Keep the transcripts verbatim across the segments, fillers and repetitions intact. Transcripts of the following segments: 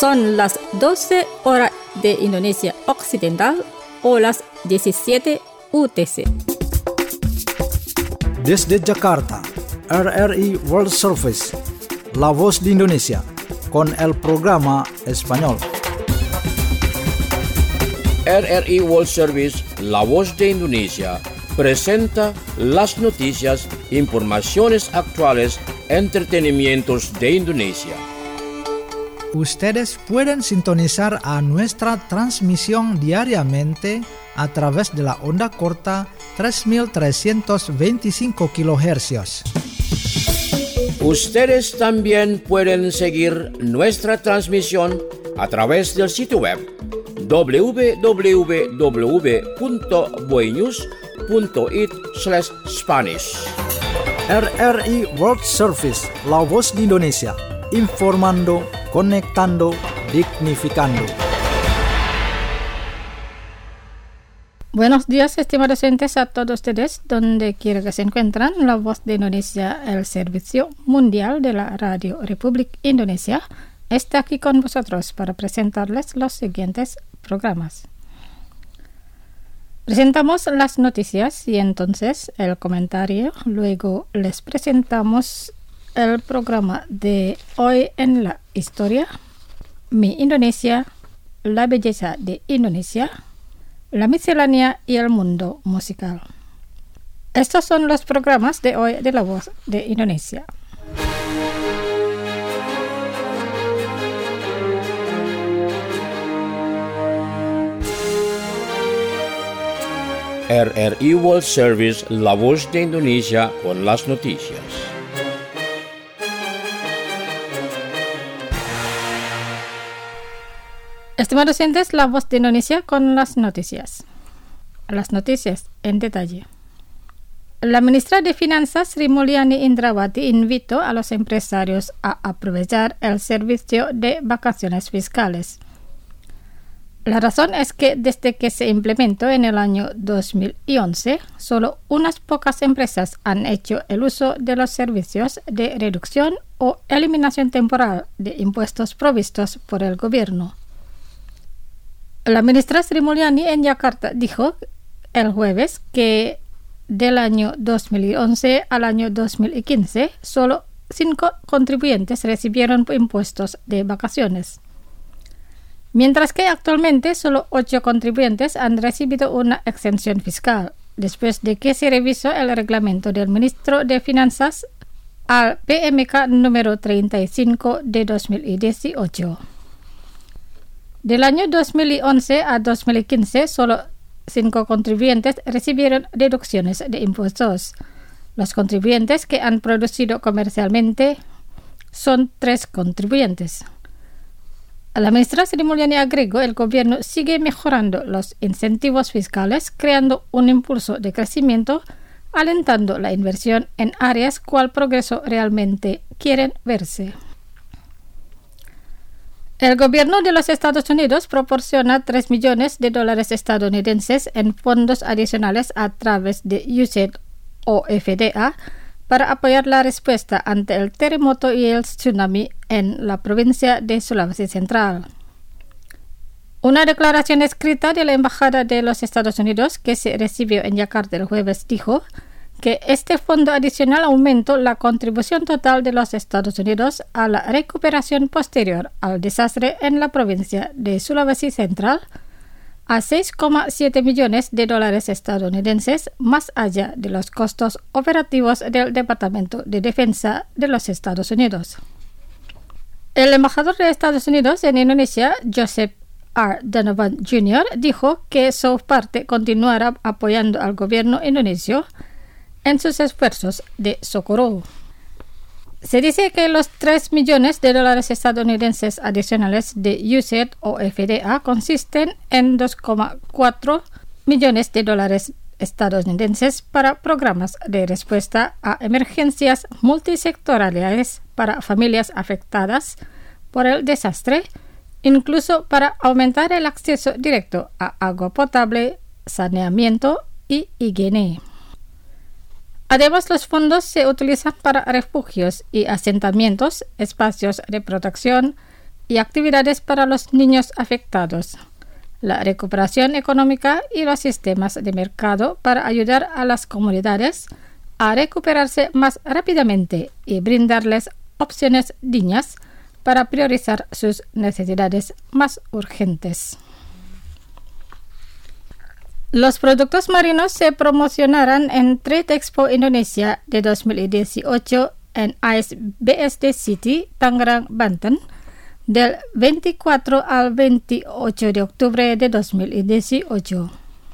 Son las doce horas de Indonesia Occidental o las diecisiete U T C. Desde Jakarta, R R I World Service, La Voz de Indonesia, con el programa español. R R I World Service, La Voz de Indonesia, presenta las noticias, informaciones actuales, entretenimientos de Indonesia. Ustedes pueden sintonizar a nuestra transmisión diariamente a través de la onda corta tres mil trescientos veinticinco kilohercios. Ustedes también pueden seguir nuestra transmisión a través del sitio web doble u doble u doble u punto boynews punto it slash Spanish. R R I World Service, La Voz de Indonesia, informando, conectando, dignificando. Buenos días, estimados oyentes, a todos ustedes, donde quiera que se encuentran. La Voz de Indonesia, el servicio mundial de la Radio Republik Indonesia, está aquí con vosotros para presentarles los siguientes programas. Presentamos las noticias y entonces el comentario. Luego les presentamos el programa de Hoy en la Historia, Mi Indonesia, la belleza de Indonesia, la miscelánea y el mundo musical. Estos son los programas de hoy de La Voz de Indonesia. R R I World Service, La Voz de Indonesia, con las noticias. Estimados oyentes, La Voz de Indonesia con las noticias. Las noticias en detalle. La ministra de Finanzas, Sri Mulyani Indrawati, invitó a los empresarios a aprovechar el servicio de vacaciones fiscales. La razón es que desde que se implementó en el año dos mil once, solo unas pocas empresas han hecho el uso de los servicios de reducción o eliminación temporal de impuestos provistos por el gobierno. La ministra Sri Mulyani en Yakarta dijo el jueves que del año dos mil once al año dos mil quince, solo cinco contribuyentes recibieron impuestos de vacaciones, mientras que actualmente solo ocho contribuyentes han recibido una exención fiscal, después de que se revisó el reglamento del ministro de Finanzas al P M K número treinta y cinco de dos mil dieciocho. Del año dos mil once a dos mil quince, solo cinco contribuyentes recibieron deducciones de impuestos. Los contribuyentes que han producido comercialmente son tres contribuyentes. La ministra Sri Mulyani agregó que el gobierno sigue mejorando los incentivos fiscales, creando un impulso de crecimiento, alentando la inversión en áreas cual progreso realmente quieren verse. El gobierno de los Estados Unidos proporciona tres millones de dólares estadounidenses en fondos adicionales a través de U S A I D o F D A para apoyar la respuesta ante el terremoto y el tsunami en la provincia de Sulawesi Central. Una declaración escrita de la Embajada de los Estados Unidos que se recibió en Yakarta el jueves dijo que este fondo adicional aumentó la contribución total de los Estados Unidos a la recuperación posterior al desastre en la provincia de Sulawesi Central a seis coma siete millones de dólares estadounidenses, más allá de los costos operativos del Departamento de Defensa de los Estados Unidos. El embajador de Estados Unidos en Indonesia, Joseph R. Donovan junior, dijo que su parte continuará apoyando al gobierno indonesio en sus esfuerzos de socorro. Se dice que los tres millones de dólares estadounidenses adicionales de U S A I D o F D A consisten en dos coma cuatro millones de dólares estadounidenses para programas de respuesta a emergencias multisectoriales para familias afectadas por el desastre, incluso para aumentar el acceso directo a agua potable, saneamiento y higiene. Además, los fondos se utilizan para refugios y asentamientos, espacios de protección, y actividades para los niños afectados, la recuperación económica y los sistemas de mercado para ayudar a las comunidades a recuperarse más rápidamente y brindarles opciones dignas para priorizar sus necesidades más urgentes. Los productos marinos se promocionarán en Trade Expo Indonesia de dos mil dieciocho en I C E B S D City, Tangerang, Banten, del veinticuatro al veintiocho de octubre de dos mil dieciocho.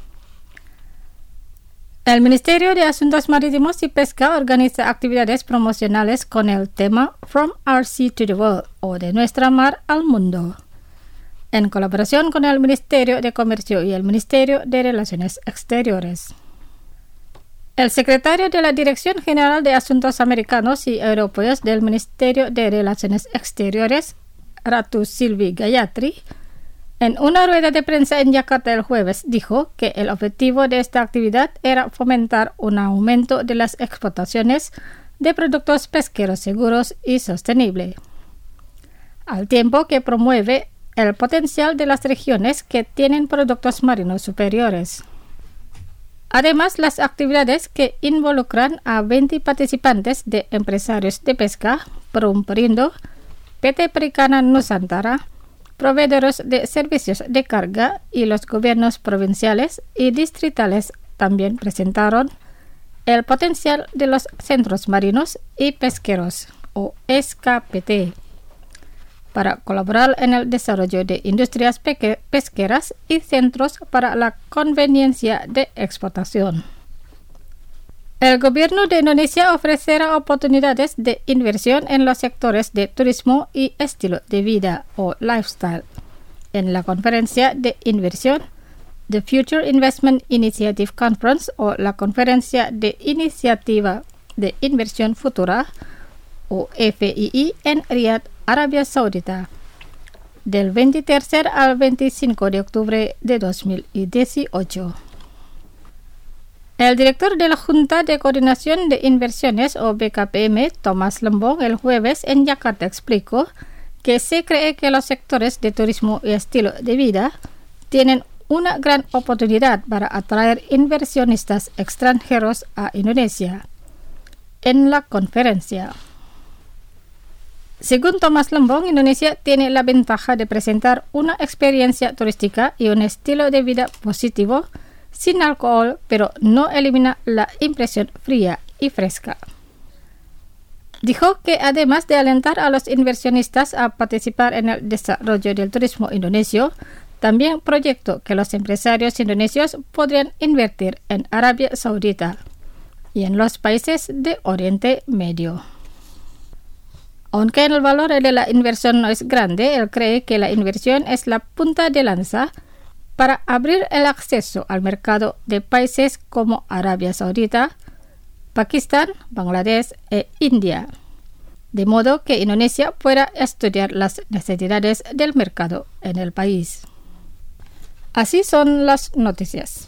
El Ministerio de Asuntos Marítimos y Pesca organiza actividades promocionales con el tema From Our Sea to the World, o de nuestra mar al mundo, en colaboración con el Ministerio de Comercio y el Ministerio de Relaciones Exteriores. El secretario de la Dirección General de Asuntos Americanos y Europeos del Ministerio de Relaciones Exteriores, Ratu Silvi Gayatri, en una rueda de prensa en Yakarta el jueves, dijo que el objetivo de esta actividad era fomentar un aumento de las exportaciones de productos pesqueros seguros y sostenibles, al tiempo que promueve el potencial de las regiones que tienen productos marinos superiores. Además, las actividades que involucran a veinte participantes de empresarios de pesca, Perumperindo, P T Perikanan Nusantara, proveedores de servicios de carga y los gobiernos provinciales y distritales también presentaron el potencial de los centros marinos y pesqueros, o S K P T, para colaborar en el desarrollo de industrias pesqueras y centros para la conveniencia de exportación. El gobierno de Indonesia ofrecerá oportunidades de inversión en los sectores de turismo y estilo de vida o lifestyle en la conferencia de inversión The Future Investment Initiative Conference o la conferencia de iniciativa de inversión futura o F I I en Riyadh, Arabia Saudita, del veintitrés al veinticinco de octubre de dos mil dieciocho. El director de la Junta de Coordinación de Inversiones o B K P M, Thomas Lembong, el jueves en Yakarta explicó que se cree que los sectores de turismo y estilo de vida tienen una gran oportunidad para atraer inversionistas extranjeros a Indonesia. En la conferencia, según Thomas Lembong, Indonesia tiene la ventaja de presentar una experiencia turística y un estilo de vida positivo sin alcohol, pero no elimina la impresión fría y fresca. Dijo que además de alentar a los inversionistas a participar en el desarrollo del turismo indonesio, también proyectó que los empresarios indonesios podrían invertir en Arabia Saudita y en los países de Oriente Medio. Aunque el valor de la inversión no es grande, él cree que la inversión es la punta de lanza para abrir el acceso al mercado de países como Arabia Saudita, Pakistán, Bangladesh e India, de modo que Indonesia pueda estudiar las necesidades del mercado en el país. Así son las noticias.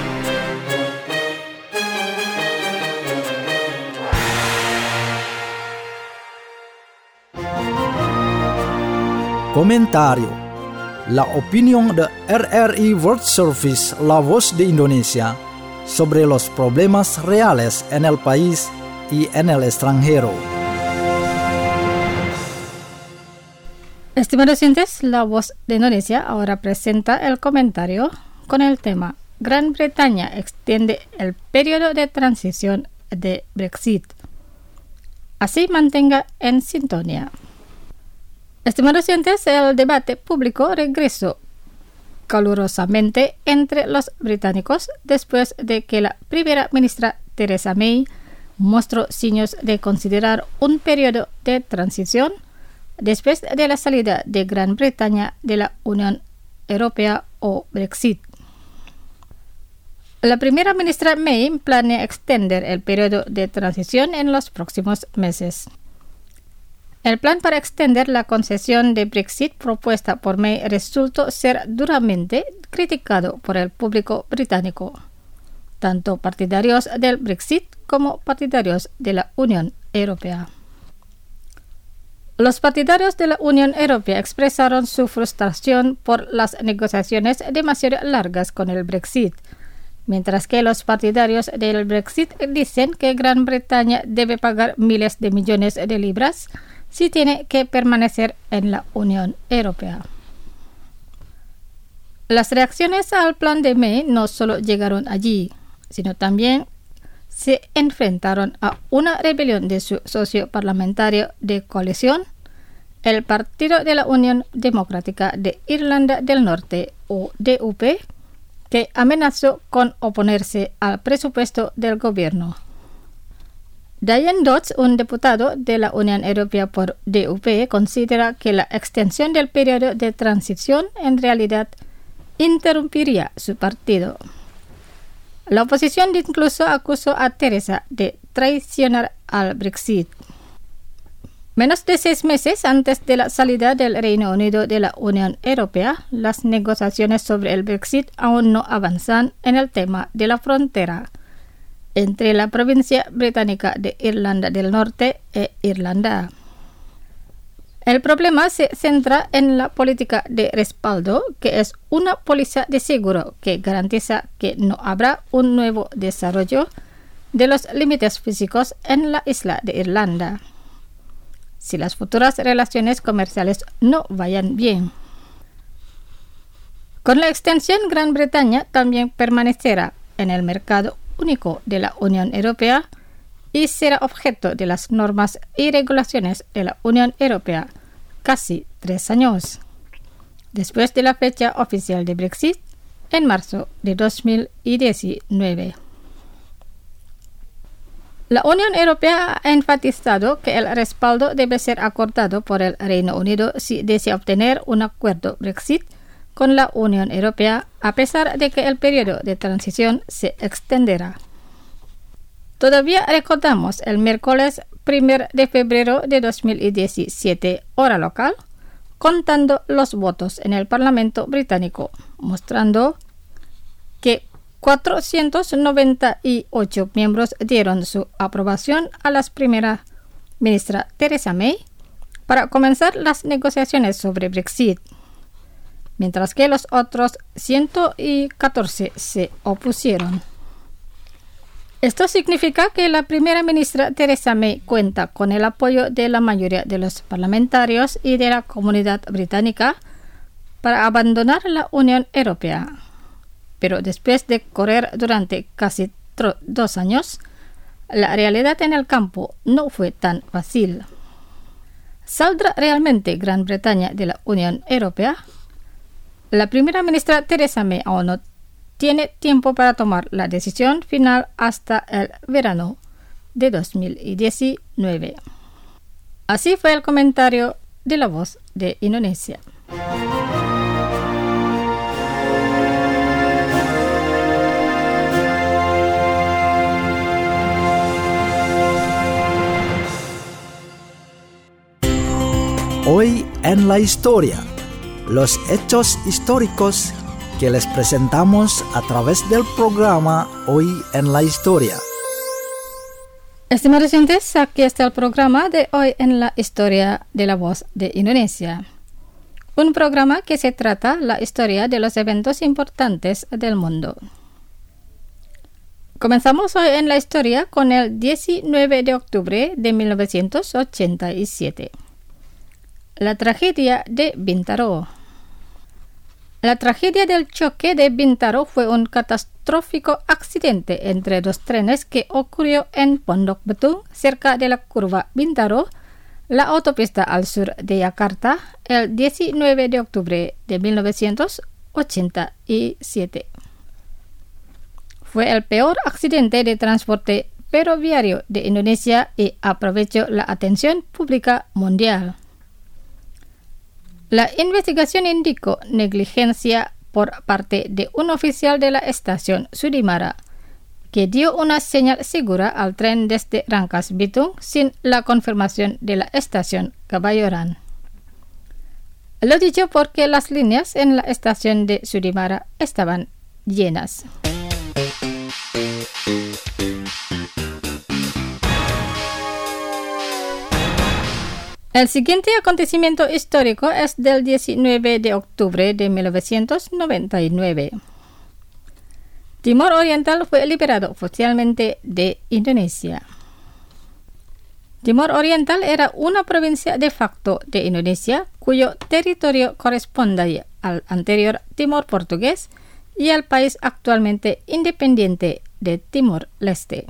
Comentario. La opinión de R R I World Service, la voz de Indonesia, sobre los problemas reales en el país y en el extranjero. Estimados oyentes, la voz de Indonesia ahora presenta el comentario con el tema Gran Bretaña extiende el periodo de transición de Brexit. Así mantenga en sintonía. Estimados oyentes, el debate público regresó calurosamente entre los británicos después de que la primera ministra Theresa May mostró signos de considerar un periodo de transición después de la salida de Gran Bretaña de la Unión Europea o Brexit. La primera ministra May planea extender el periodo de transición en los próximos meses. El plan para extender la concesión de Brexit propuesta por May resultó ser duramente criticado por el público británico, tanto partidarios del Brexit como partidarios de la Unión Europea. Los partidarios de la Unión Europea expresaron su frustración por las negociaciones demasiado largas con el Brexit, mientras que los partidarios del Brexit dicen que Gran Bretaña debe pagar miles de millones de libras si tiene que permanecer en la Unión Europea. Las reacciones al plan de May no solo llegaron allí, sino también se enfrentaron a una rebelión de su socio parlamentario de coalición, el Partido de la Unión Democrática de Irlanda del Norte, o D U P, que amenazó con oponerse al presupuesto del gobierno. Diane Dodds, un diputado de la Unión Europea por D U P, considera que la extensión del periodo de transición en realidad interrumpiría su partido. La oposición incluso acusó a Theresa de traicionar al Brexit. Menos de seis meses antes de la salida del Reino Unido de la Unión Europea, las negociaciones sobre el Brexit aún no avanzan en el tema de la frontera entre la provincia británica de Irlanda del Norte e Irlanda. El problema se centra en la política de respaldo, que es una póliza de seguro que garantiza que no habrá un nuevo desarrollo de los límites físicos en la isla de Irlanda, si las futuras relaciones comerciales no vayan bien. Con la extensión, Gran Bretaña también permanecerá en el mercado único de la Unión Europea y será objeto de las normas y regulaciones de la Unión Europea casi tres años, después de la fecha oficial de Brexit en marzo de dos mil diecinueve. La Unión Europea ha enfatizado que el respaldo debe ser acordado por el Reino Unido si desea obtener un acuerdo Brexit con la Unión Europea, a pesar de que el periodo de transición se extenderá. Todavía recordamos el miércoles primero de febrero de dos mil diecisiete, hora local, contando los votos en el Parlamento británico, mostrando que cuatrocientos noventa y ocho miembros dieron su aprobación a la primera ministra Theresa May para comenzar las negociaciones sobre Brexit, mientras que los otros ciento catorce se opusieron. Esto significa que la primera ministra Theresa May cuenta con el apoyo de la mayoría de los parlamentarios y de la comunidad británica para abandonar la Unión Europea. Pero después de correr durante casi tro- dos años, la realidad en el campo no fue tan fácil. ¿Saldrá realmente Gran Bretaña de la Unión Europea? La primera ministra Theresa May aún no tiene tiempo para tomar la decisión final hasta el verano de dos mil diecinueve. Así fue el comentario de La Voz de Indonesia. Hoy en la historia, los hechos históricos que les presentamos a través del programa Hoy en la Historia. Estimados oyentes, aquí está el programa de Hoy en la Historia de La Voz de Indonesia. Un programa que se trata la historia de los eventos importantes del mundo. Comenzamos hoy en la historia con el diecinueve de octubre de mil novecientos ochenta y siete. La tragedia de Bintaro. La tragedia del choque de Bintaro fue un catastrófico accidente entre dos trenes que ocurrió en Pondok Betung, cerca de la curva Bintaro, la autopista al sur de Yakarta, el diecinueve de octubre de mil novecientos ochenta y siete. Fue el peor accidente de transporte ferroviario de Indonesia y aprovechó la atención pública mundial. La investigación indicó negligencia por parte de un oficial de la estación Sudimara, que dio una señal segura al tren desde Rangkas Bitung sin la confirmación de la estación Kebayoran. Lo dicho porque las líneas en la estación de Sudimara estaban llenas. El siguiente acontecimiento histórico es del diecinueve de octubre de mil novecientos noventa y nueve. Timor Oriental fue liberado oficialmente de Indonesia. Timor Oriental era una provincia de facto de Indonesia cuyo territorio correspondía al anterior Timor portugués y al país actualmente independiente de Timor-Leste.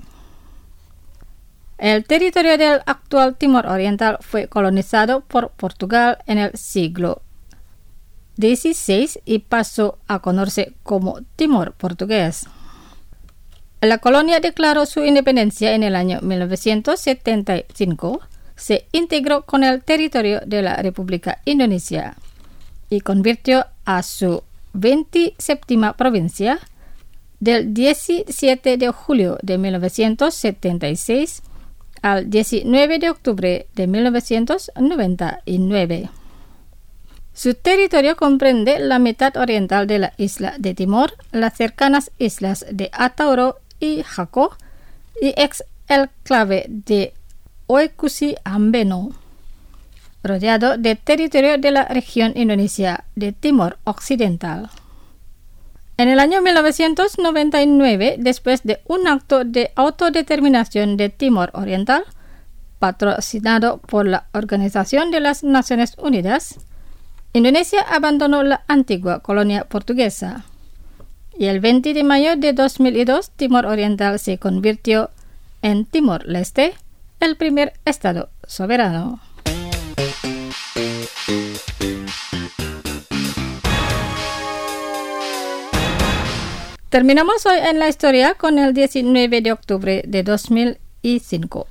El territorio del actual Timor Oriental fue colonizado por Portugal en el siglo dieciséis y pasó a conocerse como Timor portugués. La colonia declaró su independencia en el año mil novecientos setenta y cinco, se integró con el territorio de la República Indonesia y convirtió a su veintisiete provincia del diecisiete de julio de mil novecientos setenta y seis al diecinueve de octubre de mil novecientos noventa y nueve. Su territorio comprende la mitad oriental de la isla de Timor, las cercanas islas de Atauro y Jaco, y ex enclave de Oekusi Ambeno, rodeado de territorio de la región indonesia de Timor Occidental. En el año mil novecientos noventa y nueve, después de un acto de autodeterminación de Timor Oriental, patrocinado por la Organización de las Naciones Unidas, Indonesia abandonó la antigua colonia portuguesa, y el veinte de mayo de dos mil dos, Timor Oriental se convirtió en Timor-Leste, el primer estado soberano. Terminamos hoy en la historia con el diecinueve de octubre de dos mil cinco.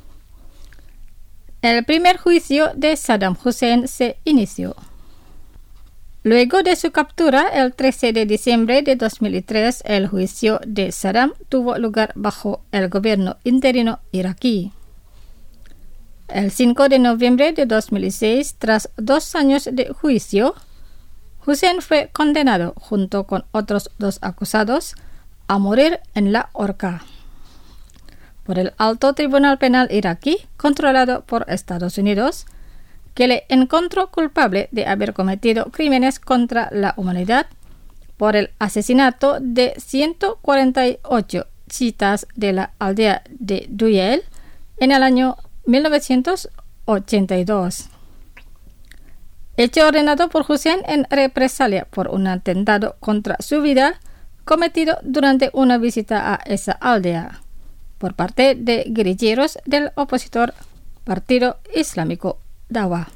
El primer juicio de Saddam Hussein se inició. Luego de su captura, el trece de diciembre de dos mil tres, el juicio de Saddam tuvo lugar bajo el gobierno interino iraquí. El cinco de noviembre de dos mil seis, tras dos años de juicio, Hussein fue condenado, junto con otros dos acusados, a morir en la horca por el Alto Tribunal Penal iraquí, controlado por Estados Unidos, que le encontró culpable de haber cometido crímenes contra la humanidad por el asesinato de ciento cuarenta y ocho chiitas de la aldea de Duyel en el año mil novecientos ochenta y dos. Hecho ordenado por Hussein en represalia por un atentado contra su vida cometido durante una visita a esa aldea por parte de guerrilleros del opositor Partido Islámico Dawa.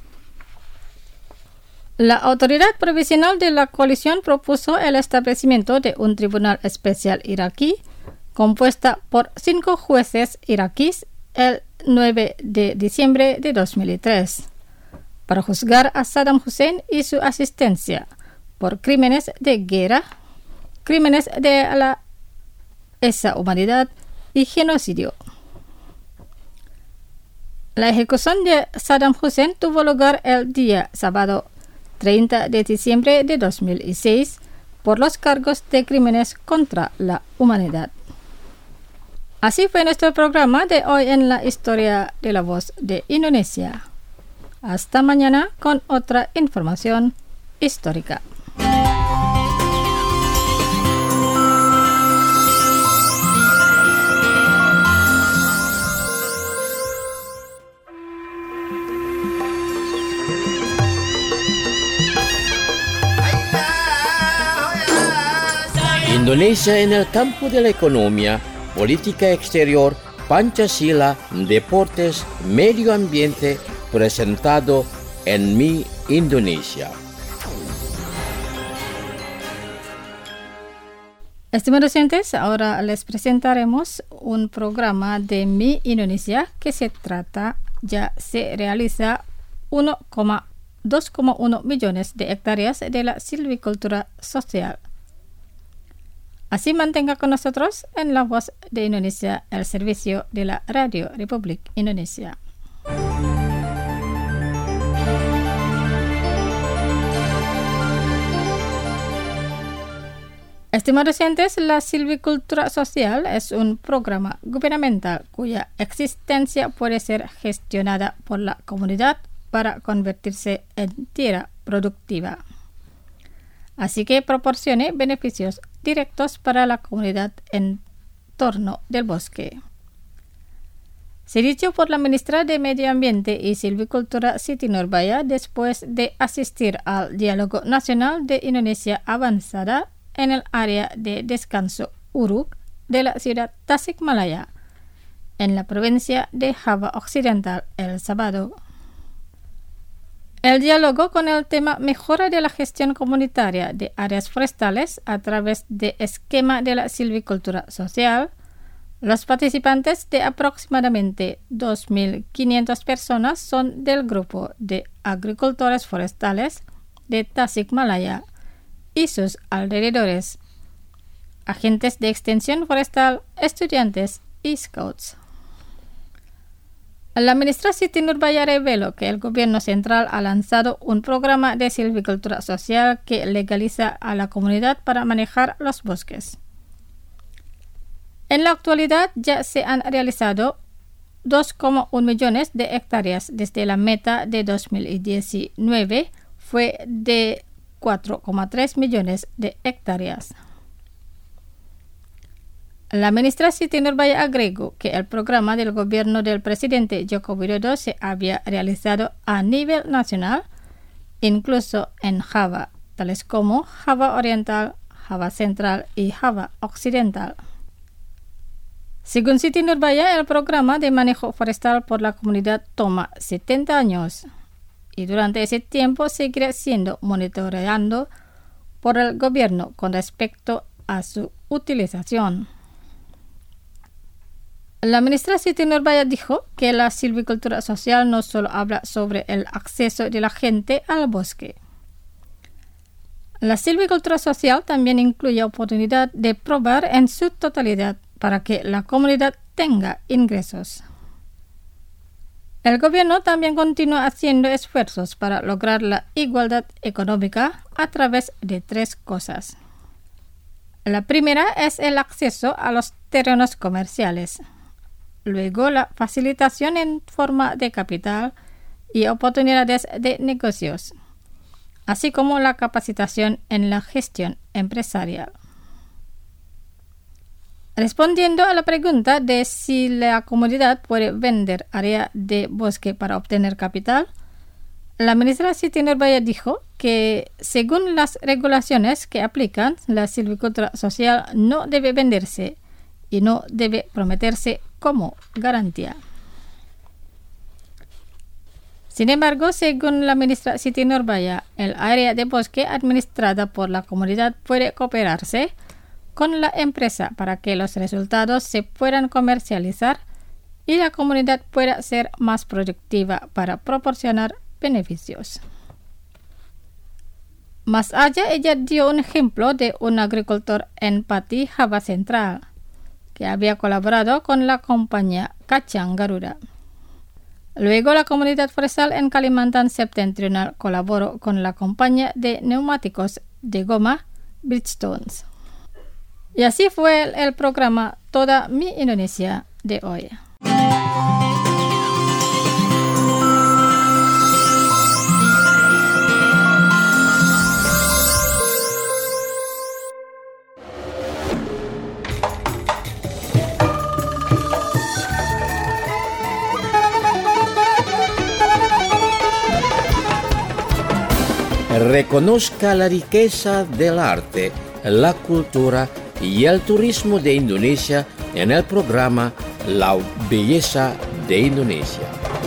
La autoridad provisional de la coalición propuso el establecimiento de un tribunal especial iraquí compuesta por cinco jueces iraquíes el nueve de diciembre de dos mil tres. Para juzgar a Saddam Hussein y su asistencia por crímenes de guerra, crímenes de la lesa humanidad y genocidio. La ejecución de Saddam Hussein tuvo lugar el día sábado treinta de diciembre de dos mil seis por los cargos de crímenes contra la humanidad. Así fue nuestro programa de hoy en la historia de la voz de Indonesia. Hasta mañana con otra información histórica. Indonesia en el campo de la economía, política exterior, Pancasila, deportes, medio ambiente, presentado en Mi Indonesia. Estimados oyentes, ahora les presentaremos un programa de Mi Indonesia que se trata, ya se realiza dos coma uno millones de hectáreas de la silvicultura social. Así mantenga con nosotros en La Voz de Indonesia, el servicio de la Radio Republik Indonesia. Estimados oyentes, la silvicultura social es un programa gubernamental cuya existencia puede ser gestionada por la comunidad para convertirse en tierra productiva. Así que proporcione beneficios directos para la comunidad en torno del bosque. Se dicho por la ministra de Medio Ambiente y Silvicultura Siti Nurbaya después de asistir al Diálogo Nacional de Indonesia Avanzada en el área de descanso Uruk de la ciudad Tasikmalaya, en la provincia de Java Occidental el sábado. El diálogo con el tema mejora de la gestión comunitaria de áreas forestales a través de esquema de la silvicultura social. Los participantes, de aproximadamente dos mil quinientas personas, son del grupo de agricultores forestales de Tasikmalaya y sus alrededores, agentes de extensión forestal, estudiantes y scouts. La ministra Siti Nurbaya reveló que el gobierno central ha lanzado un programa de silvicultura social que legaliza a la comunidad para manejar los bosques. En la actualidad ya se han realizado dos coma uno millones de hectáreas desde la meta de dos mil diecinueve fue de cuatro coma tres millones de hectáreas. La ministra Siti Nurbaya agregó que el programa del gobierno del presidente Joko Widodo se había realizado a nivel nacional, incluso en Java, tales como Java Oriental, Java Central y Java Occidental. Según Siti Nurbaya, el programa de manejo forestal por la comunidad toma setenta años y durante ese tiempo seguirá siendo monitoreado por el gobierno con respecto a su utilización. La ministra Siti Nurbaya dijo que la silvicultura social no solo habla sobre el acceso de la gente al bosque. La silvicultura social también incluye oportunidad de probar en su totalidad para que la comunidad tenga ingresos. El gobierno también continúa haciendo esfuerzos para lograr la igualdad económica a través de tres cosas. La primera es el acceso a los terrenos comerciales. Luego, la facilitación en forma de capital y oportunidades de negocios, así como la capacitación en la gestión empresarial. Respondiendo a la pregunta de si la comunidad puede vender área de bosque para obtener capital, la ministra Siti Nurbaya dijo que, según las regulaciones que aplican, la silvicultura social no debe venderse y no debe prometerse como garantía. Sin embargo, según la ministra Siti Nurbaya, el área de bosque administrada por la comunidad puede cooperarse con la empresa para que los resultados se puedan comercializar y la comunidad pueda ser más productiva para proporcionar beneficios. Más allá, ella dio un ejemplo de un agricultor en Pati, Java Central, que había colaborado con la compañía Kacang Garuda. Luego, la comunidad forestal en Kalimantan Septentrional colaboró con la compañía de neumáticos de goma Bridgestones. Y así fue el, el programa Toda Mi Indonesia de hoy. Reconozca la riqueza del arte, la cultura y el turismo de Indonesia en el programa La Belleza de Indonesia.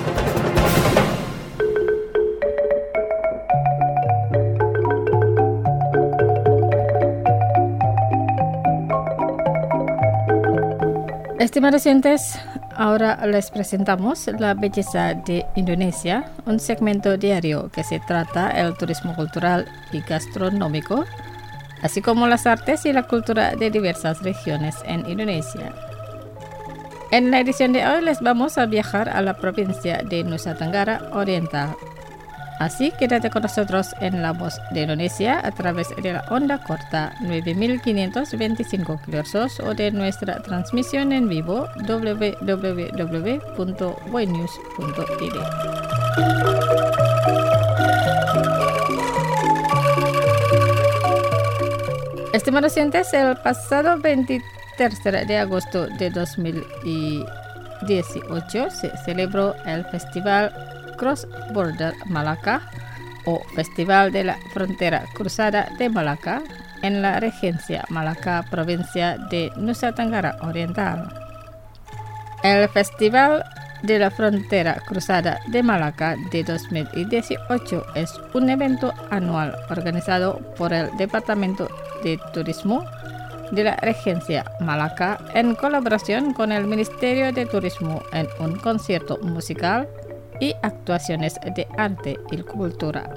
Estimados oyentes, ahora les presentamos La Belleza de Indonesia, un segmento diario que se trata el turismo cultural y gastronómico, así como las artes y la cultura de diversas regiones en Indonesia. En la edición de hoy les vamos a viajar a la provincia de Nusa Tenggara Oriental. Así quédate con nosotros en La Voz de Indonesia a través de la onda corta nueve mil quinientos veinticinco kilohertz o de nuestra transmisión en vivo doble u doble u doble u punto boynews punto i d. Estimados oyentes, el pasado veintitrés de agosto de dos mil dieciocho se celebró el Festival Cross Border Malacca o Festival de la Frontera Cruzada de Malacca en la Regencia Malacca, provincia de Nusa Tenggara Oriental. El Festival de la Frontera Cruzada de Malacca de dos mil dieciocho es un evento anual organizado por el Departamento de Turismo de la Regencia Malacca en colaboración con el Ministerio de Turismo en un concierto musical y actuaciones de arte y cultura.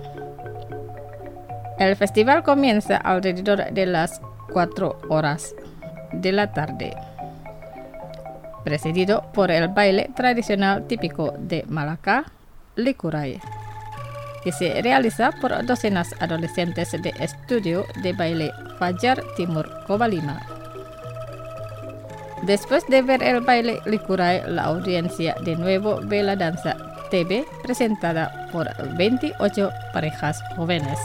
El festival comienza alrededor de las cuatro horas de la tarde, precedido por el baile tradicional típico de Malacca, Likurai, que se realiza por docenas adolescentes de estudio de baile Fajar Timur Kobalima. Después de ver el baile Likurai, la audiencia de nuevo ve la danza T B presentada por veintiocho parejas jóvenes.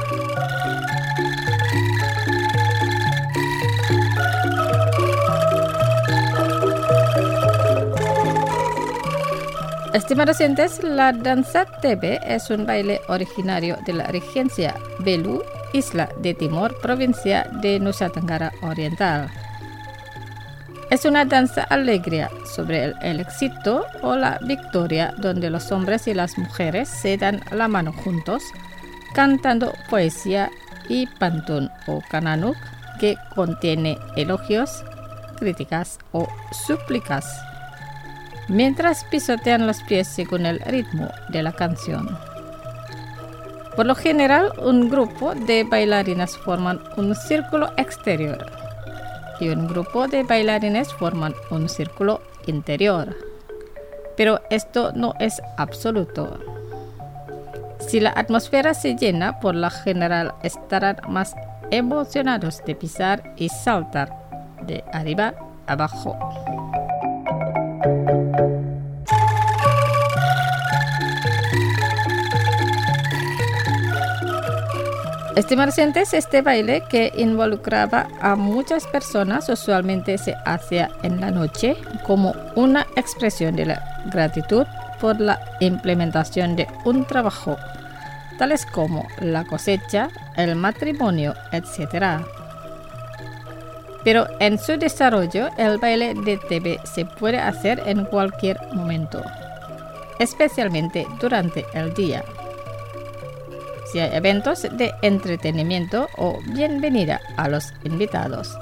Estimados oyentes, la danza T B es un baile originario de la Regencia Belu, isla de Timor, provincia de Nusa Tenggara Oriental. Es una danza alegre sobre el, el éxito o la victoria, donde los hombres y las mujeres se dan la mano juntos, cantando poesía y pantun o kananuk, que contiene elogios, críticas o súplicas, mientras pisotean los pies según el ritmo de la canción. Por lo general, un grupo de bailarinas forman un círculo exterior y un grupo de bailarines forman un círculo interior. Pero esto no es absoluto. Si la atmósfera se llena, por lo general estarán más emocionados de pisar y saltar de arriba a abajo. Estimados oyentes, este baile, que involucraba a muchas personas, usualmente se hacía en la noche como una expresión de la gratitud por la implementación de un trabajo, tales como la cosecha, el matrimonio, etcétera. Pero en su desarrollo, el baile de T B se puede hacer en cualquier momento, especialmente durante el día. Si hay eventos de entretenimiento o bienvenida a los invitados.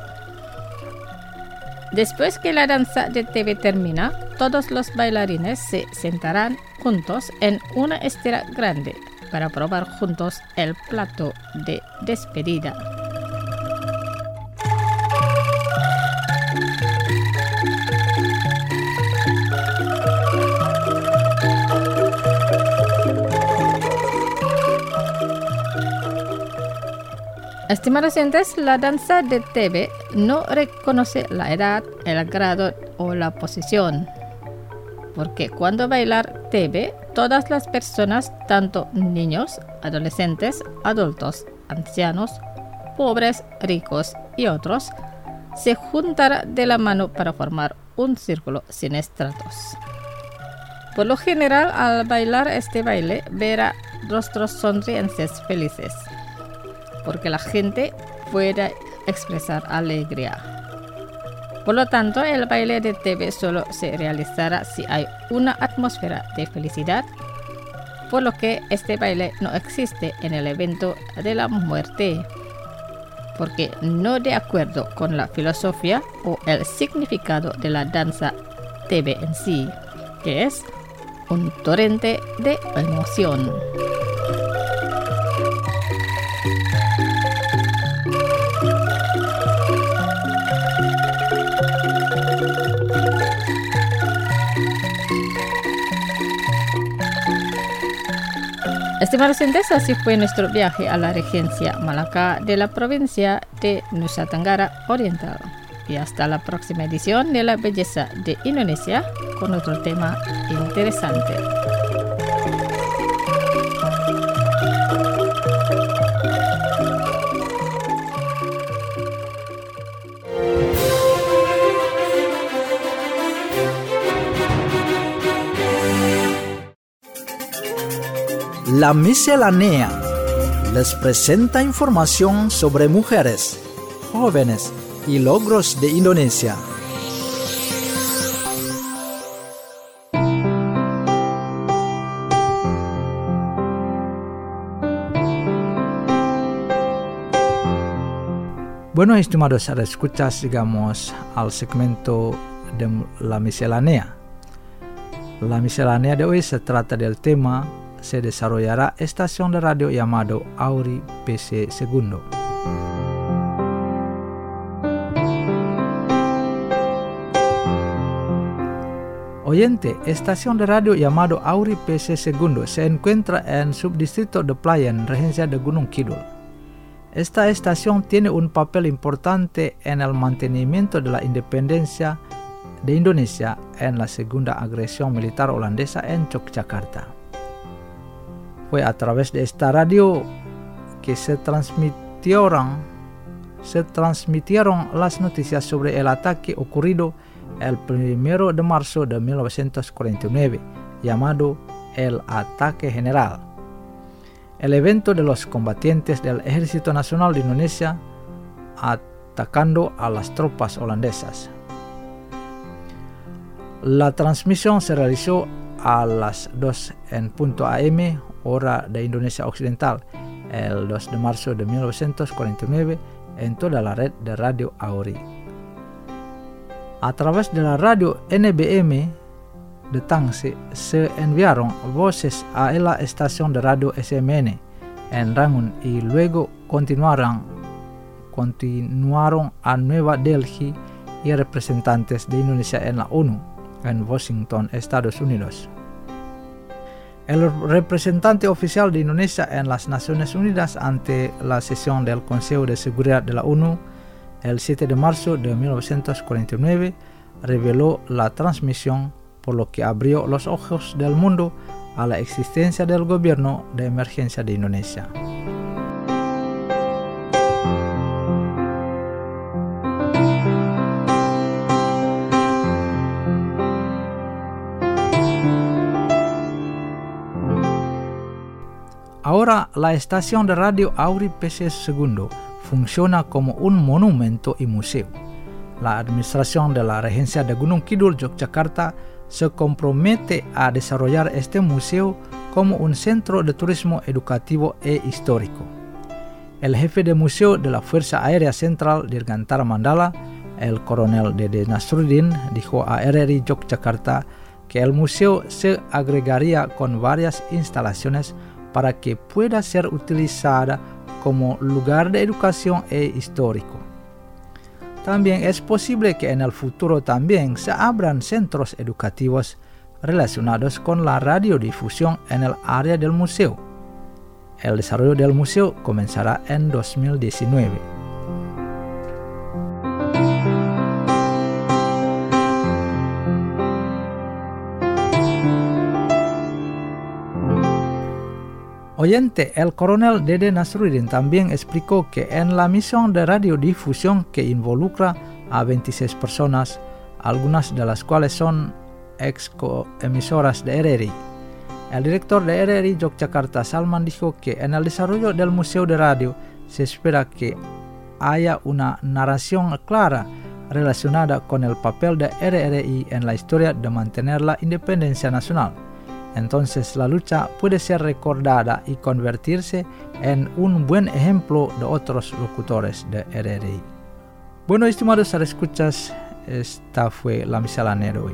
Después que la danza de T B termina, todos los bailarines se sentarán juntos en una estera grande para probar juntos el plato de despedida. Estimados oyentes, la danza de T B no reconoce la edad, el grado o la posición, porque cuando bailar T B, todas las personas, tanto niños, adolescentes, adultos, ancianos, pobres, ricos y otros, se juntarán de la mano para formar un círculo sin estratos. Por lo general, al bailar este baile, verá rostros sonrientes felices, porque la gente puede expresar alegría. Por lo tanto, el baile de T B solo se realizará si hay una atmósfera de felicidad, por lo que este baile no existe en el evento de la muerte, porque no de acuerdo con la filosofía o el significado de la danza T B en sí, que es un torrente de emoción. Estimados oyentes, así fue nuestro viaje a la Regencia Malacca de la provincia de Nusa Tenggara Oriental. Y hasta la próxima edición de La Belleza de Indonesia con otro tema interesante. La Miscelánea les presenta información sobre mujeres, jóvenes y logros de Indonesia. Bueno, estimados escuchas, llegamos al segmento de la miscelánea. La miscelánea de hoy se trata del tema se desarrollará estación de radio llamado Auri P C Segundo. Oyente, estación de radio llamado Auri P C Segundo se encuentra en subdistrito de Playan, regencia de Gunung Kidul. Esta estación tiene un papel importante en el mantenimiento de la independencia de Indonesia en la segunda agresión militar holandesa en Yogyakarta. Fue a través de esta radio que se transmitieron, se transmitieron las noticias sobre el ataque ocurrido el primero de marzo de mil novecientos cuarenta y nueve, llamado el Ataque General. El evento de los combatientes del Ejército Nacional de Indonesia atacando a las tropas holandesas. La transmisión se realizó a las dos en punto A M, hora de Indonesia Occidental, el dos de marzo de mil novecientos cuarenta y nueve, en toda la red de Radio Auri. A través de la radio N B M de Tangse se enviaron voces a la estación de radio S M N en Rangun y luego continuaron, continuaron a Nueva Delhi y representantes de Indonesia en la ONU en Washington, Estados Unidos. El representante oficial de Indonesia en las Naciones Unidas ante la sesión del Consejo de Seguridad de la ONU el siete de marzo de mil novecientos cuarenta y nueve reveló la transmisión, por lo que abrió los ojos del mundo a la existencia del gobierno de emergencia de Indonesia. Ahora la estación de radio Auri P C Segundo funciona como un monumento y museo. La administración de la Regencia de Gunung Kidul, Yogyakarta, se compromete a desarrollar este museo como un centro de turismo educativo e histórico. El jefe de museo de la Fuerza Aérea Central Dirgantara Mandala, el coronel Dede Nasruddin, dijo a R R I Yogyakarta que el museo se agregaría con varias instalaciones para que pueda ser utilizada como lugar de educación e histórico. También es posible que en el futuro también se abran centros educativos relacionados con la radiodifusión en el área del museo. El desarrollo del museo comenzará en dos mil diecinueve. Oyente, el coronel Dede Nasruddin también explicó que en la misión de radiodifusión que involucra a veintiséis personas, algunas de las cuales son ex-emisoras de R R I. El director de R R I Yogyakarta, Salman, dijo que en el desarrollo del Museo de Radio se espera que haya una narración clara relacionada con el papel de R R I en la historia de mantener la independencia nacional. Entonces la lucha puede ser recordada y convertirse en un buen ejemplo de otros locutores de R R I. Bueno, estimados escuchas, esta fue la miscelánea de hoy.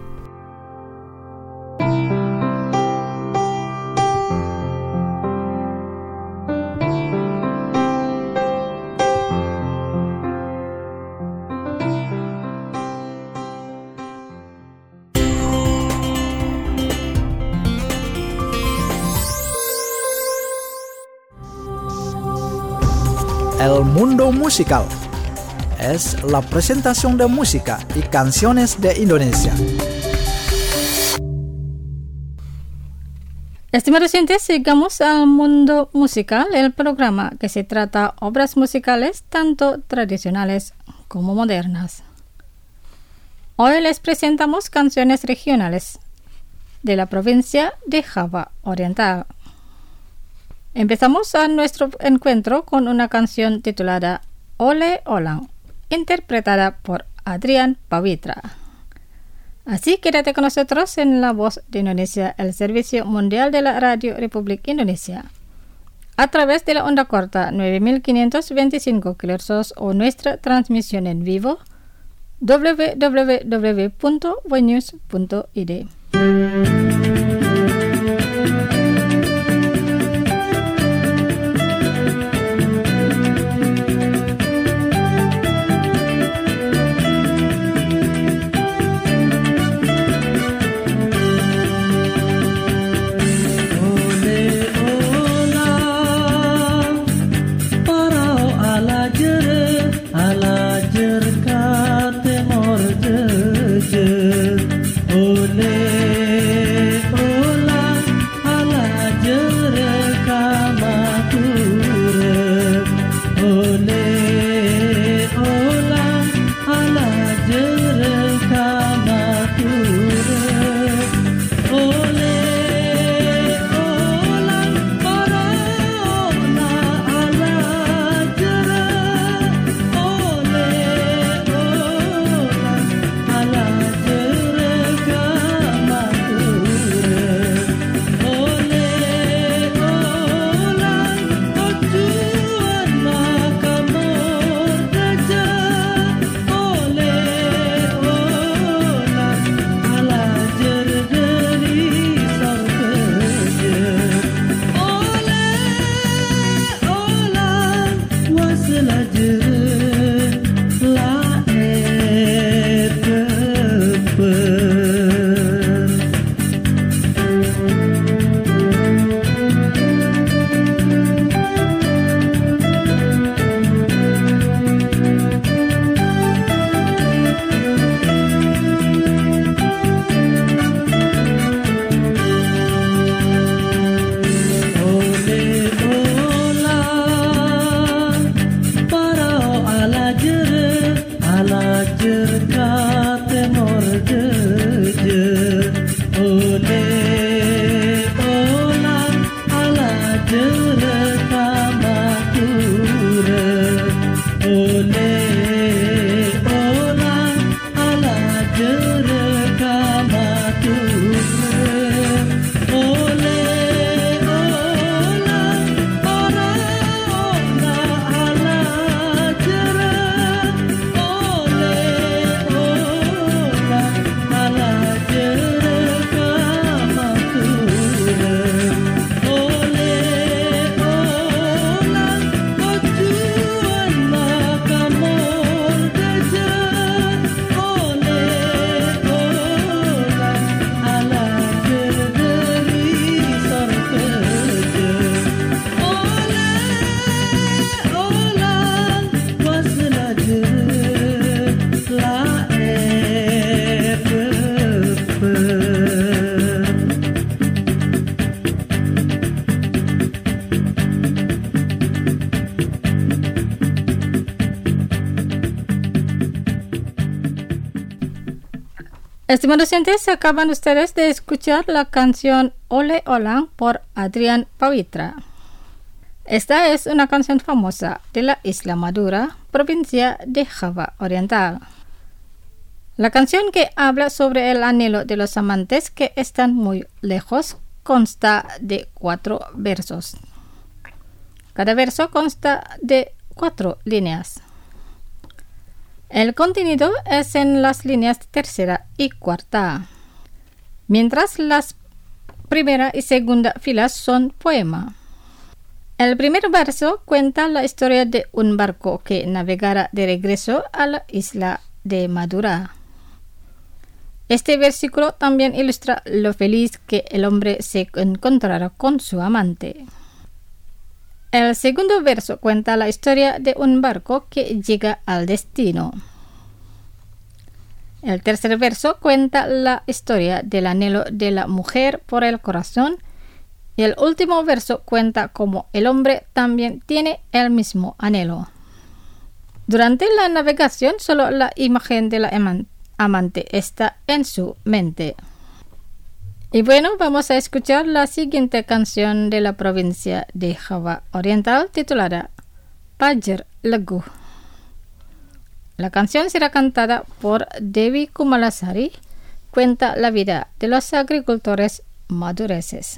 El mundo musical es la presentación de música y canciones de Indonesia. Estimados oyentes, llegamos al mundo musical, el programa que se trata obras musicales tanto tradicionales como modernas. Hoy les presentamos canciones regionales de la provincia de Java Oriental. Empezamos a nuestro encuentro con una canción titulada Ole Olang, interpretada por Adrian Pawitra. Así quédate con nosotros en La Voz de Indonesia, el servicio mundial de la Radio Republik Indonesia, a través de la onda corta nueve mil quinientos veinticinco kilohertz o nuestra transmisión en vivo doble u doble u doble u punto boynews punto i d. Estimados oyentes, acaban ustedes de escuchar la canción Ole Olang por Adrian Pawitra. Esta es una canción famosa de la isla Madura, provincia de Java Oriental. La canción, que habla sobre el anhelo de los amantes que están muy lejos, consta de cuatro versos. Cada verso consta de cuatro líneas. El contenido es en las líneas tercera y cuarta, mientras las primera y segunda filas son poema. El primer verso cuenta la historia de un barco que navegará de regreso a la isla de Madura. Este versículo también ilustra lo feliz que el hombre se encontrará con su amante. El segundo verso cuenta la historia de un barco que llega al destino. El tercer verso cuenta la historia del anhelo de la mujer por el corazón. Y el último verso cuenta cómo el hombre también tiene el mismo anhelo. Durante la navegación, solo la imagen de la amante está en su mente. Y bueno, vamos a escuchar la siguiente canción de la provincia de Java Oriental titulada Pajer Leguh. La canción será cantada por Dewi Kumalasari, cuenta la vida de los agricultores madureses.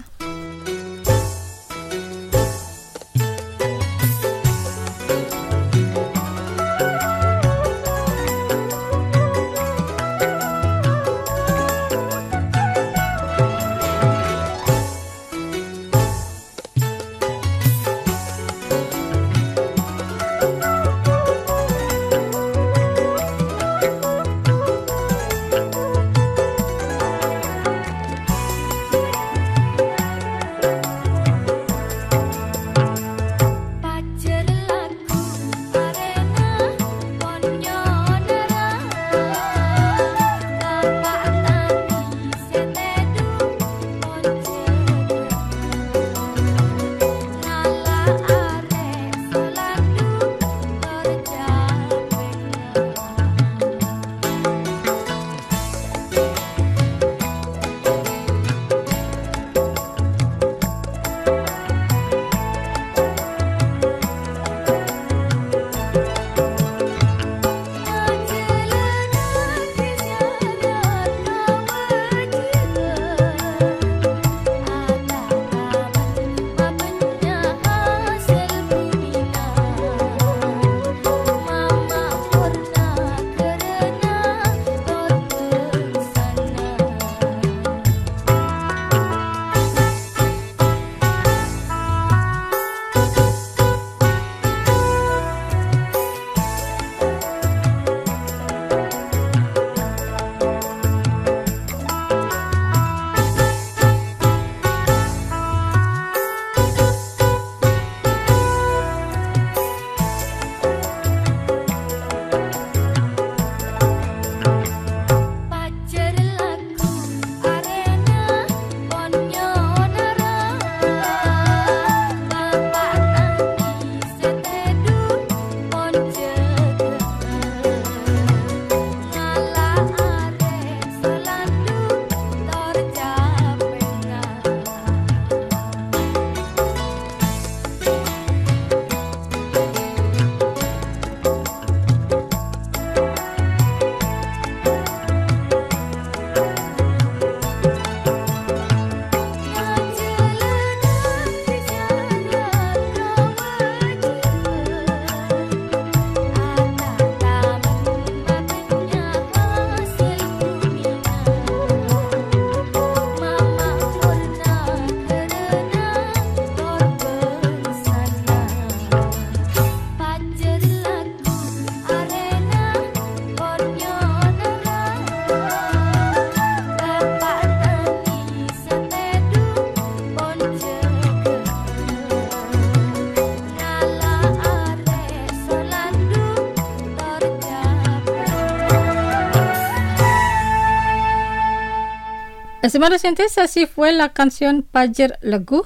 Estimados oyentes, así fue la canción Pajer Leguh.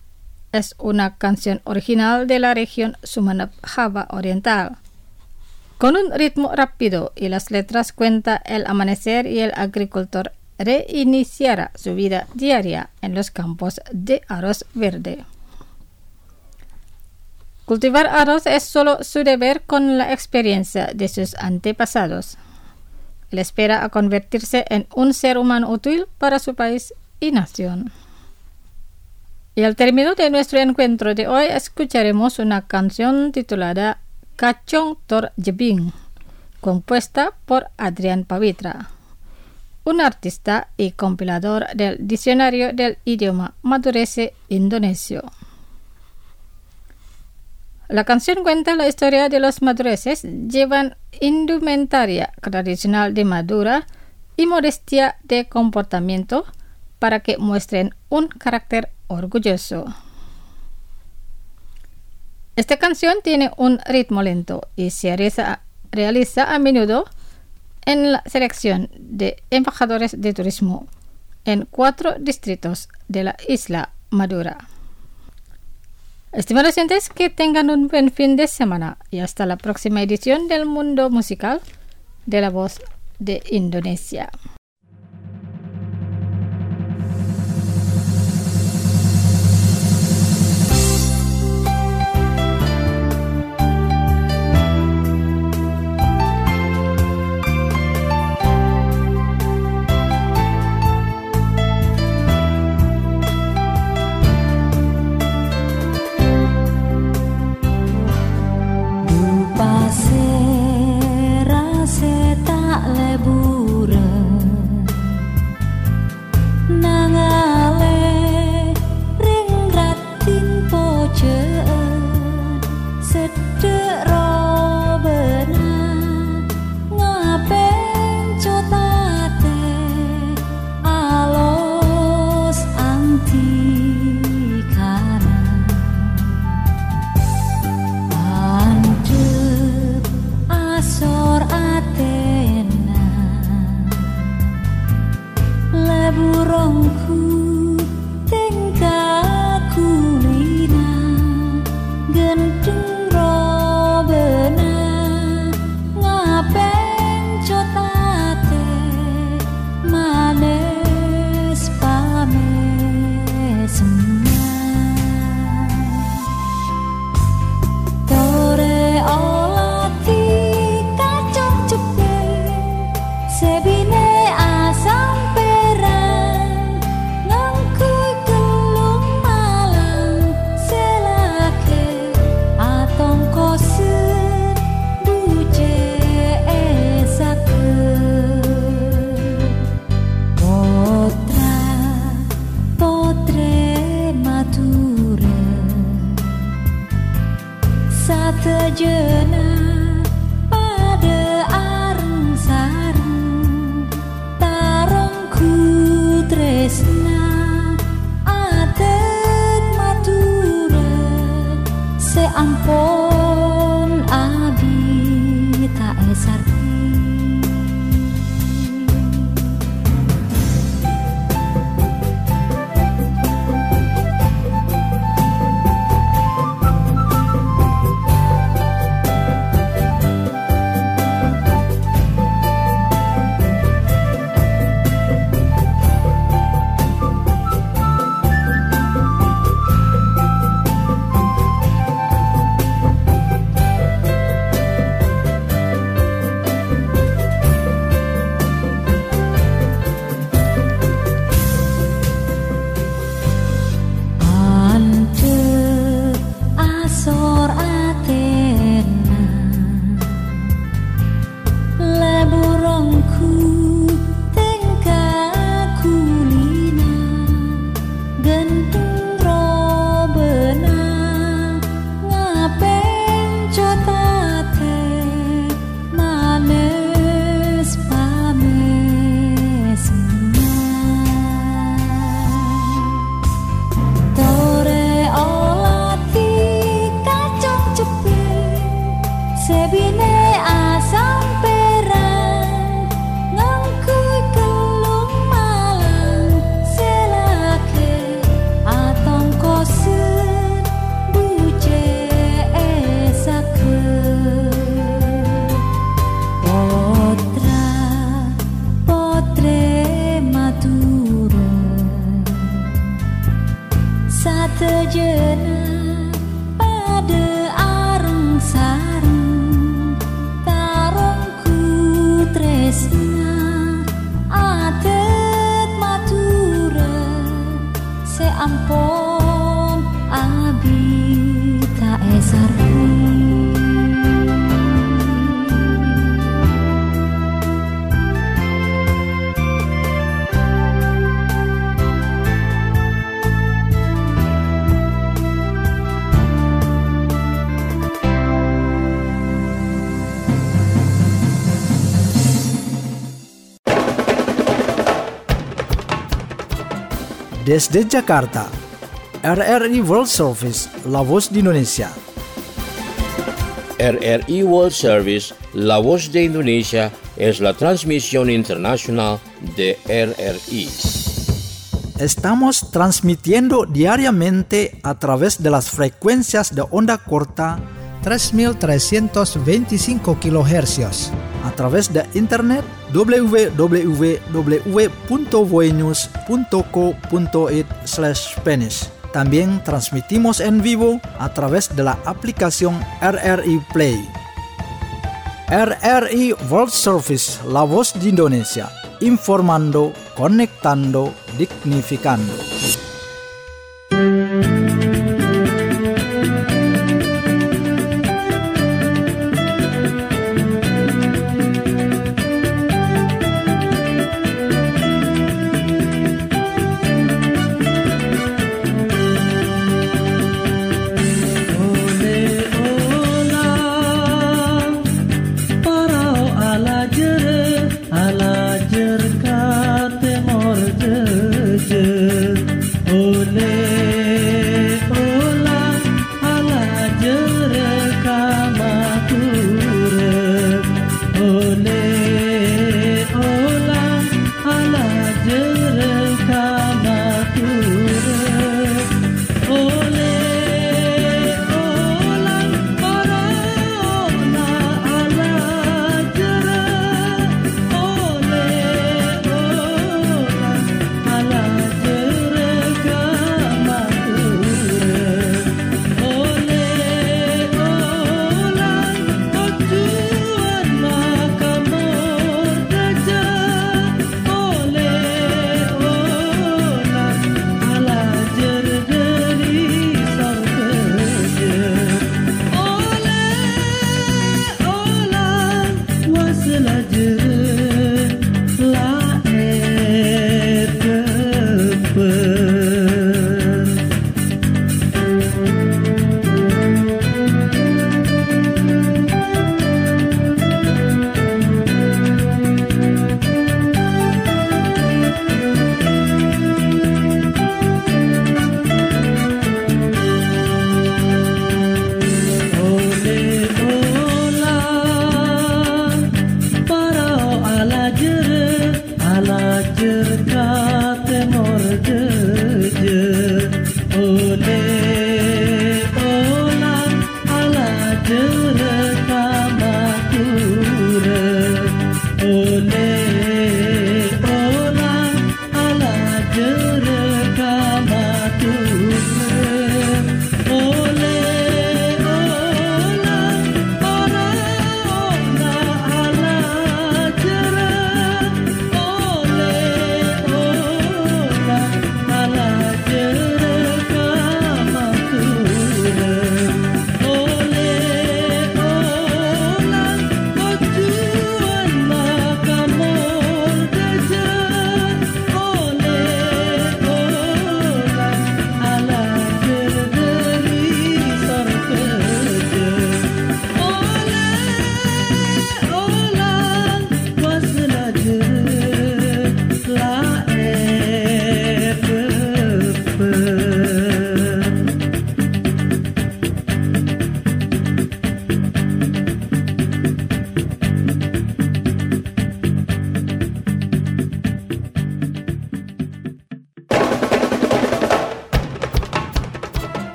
Es una canción original de la región Sumeneb, Java Oriental. Con un ritmo rápido y las letras cuenta el amanecer y el agricultor reiniciará su vida diaria en los campos de arroz verde. Cultivar arroz es solo su deber con la experiencia de sus antepasados. Él espera a convertirse en un ser humano útil para su país y nación. Y al término de nuestro encuentro de hoy escucharemos una canción titulada Kacong Tor Jebing, compuesta por Adrian Pawitra, un artista y compilador del Diccionario del Idioma Madurese Indonesio. La canción cuenta la historia de los madureses, llevan indumentaria tradicional de Madura y modestia de comportamiento para que muestren un carácter orgulloso. Esta canción tiene un ritmo lento y se realiza, realiza a menudo en la selección de embajadores de turismo en cuatro distritos de la isla Madura. Estimados oyentes, que tengan un buen fin de semana y hasta la próxima edición del Mundo Musical de la Voz de Indonesia. setak leburen nangale ring ratin pojeen sedek robena ngapen cotate alos anti kana andep asor atena leburongku tingkah kulina gendeng robena ngapen cotate manes pames tore olati kacok cepet sebine asam perang ngangkuy gelung malang selake atong kosen duje esake potra potre mature satejena pada areng sareng tarongku tresna atet mature seampun abi tak esarti asor atena leburongku tingkah kulina gendeng robena ngapen cotate manes pames tore olati kacok cepet sebine asam perang ngangkuy gelung malang selake atong kosen duje esake potra potre mature satejena pada areng sareng tarongku tresna atet mature seampun abi tak esarti Desde Jakarta, R R I World Service, La Voz de Indonesia. R R I World Service, La Voz de Indonesia, es la transmisión internacional de R R I. Estamos transmitiendo diariamente a través de las frecuencias de onda corta tres mil trescientos veinticinco kilohercios, a través de internet w w w punto voinews punto co punto it slash Spanish. También transmitimos en vivo a través de la aplicación R R I Play. R R I World Service, La Voz de Indonesia, informando, conectando, dignificando.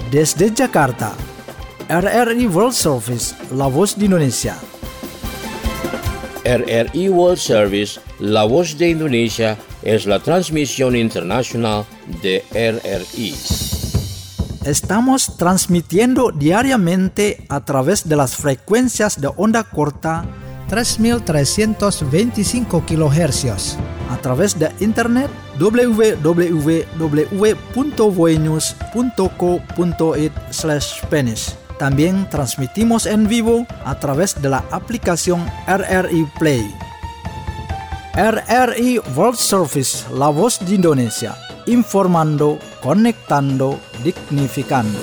Desde Jakarta, R R I World Service, La Voz de Indonesia. R R I World Service, La Voz de Indonesia es la transmisión internacional de R R I. Estamos transmitiendo diariamente a través de las frecuencias de onda corta tres mil trescientos veinticinco kilohercios, a través de internet w w w punto voinews punto co punto it slash Spanish. También transmitimos en vivo a través de la aplicación R R I Play. R R I World Service, La Voz de Indonesia, informando, conectando, dignificando.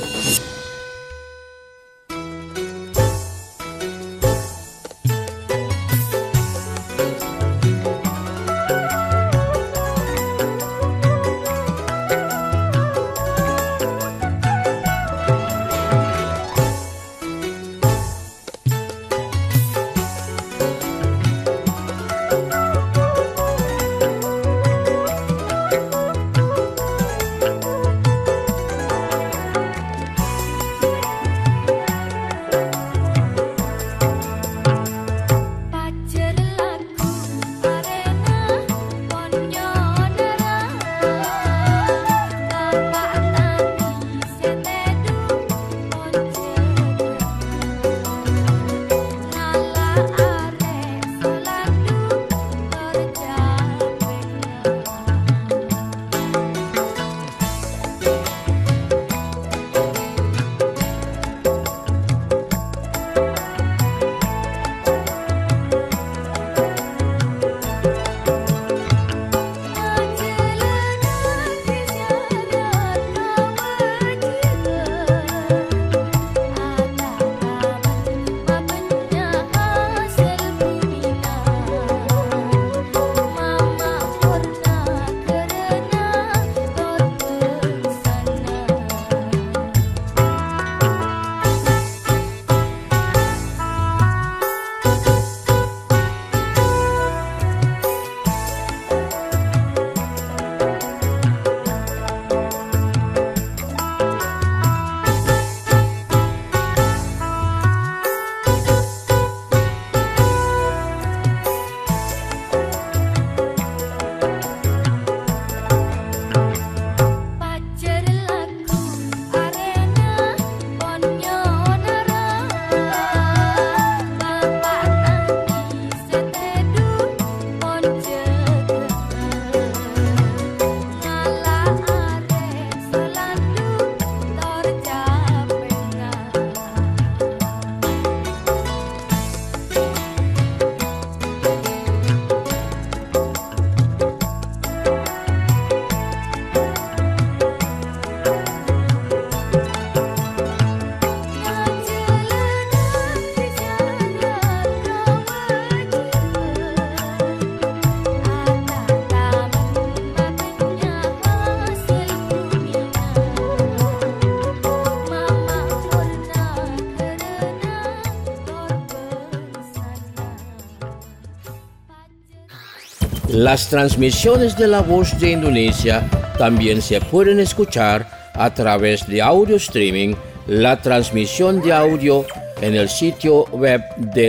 Las transmisiones de La Voz de Indonesia también se pueden escuchar a través de audio streaming, la transmisión de audio en el sitio web de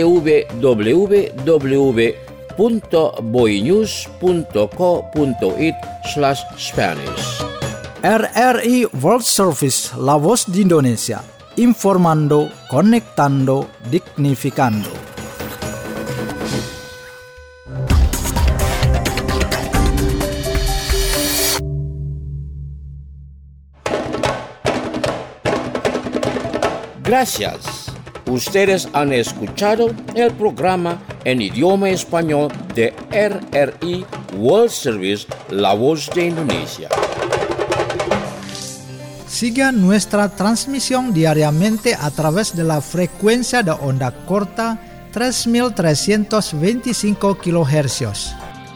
w w w punto boinews punto co punto it slash Spanish. R R I World Service, La Voz de Indonesia, informando, conectando, dignificando. Gracias. Ustedes han escuchado el programa en idioma español de R R I World Service, La Voz de Indonesia. Siga nuestra transmisión diariamente a través de la frecuencia de onda corta tres mil trescientos veinticinco kilohercios.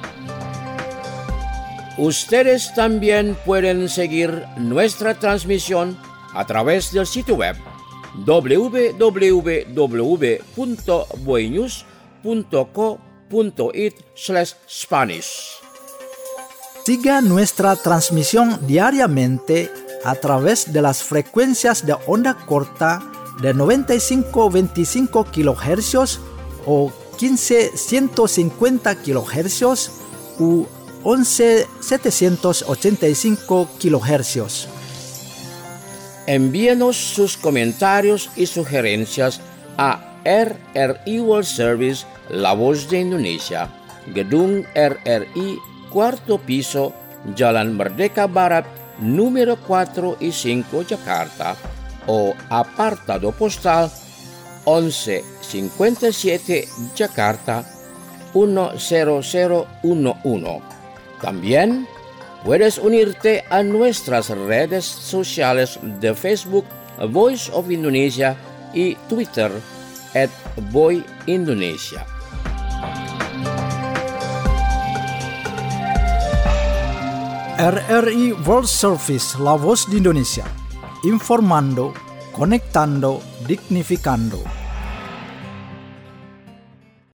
Ustedes también pueden seguir nuestra transmisión a través del sitio web w w w punto boinews punto co punto it slash Spanish. Siga nuestra transmisión diariamente a través de las frecuencias de onda corta de noventa y cinco punto veinticinco kilohercios o quince punto ciento cincuenta kilohercios u once punto setecientos ochenta y cinco kilohercios. Envíenos sus comentarios y sugerencias a R R I World Service, La Voz de Indonesia, Gedung R R I, Cuarto Piso, Jalan Merdeka Barat, número cuatro y cinco, Jakarta, o apartado postal once cincuenta y siete, Jakarta, uno cero cero uno uno. También puedes unirte a nuestras redes sociales de Facebook, Voice of Indonesia, y Twitter, at Voy Indonesia. R R I World Service, La Voz de Indonesia, informando, conectando, dignificando.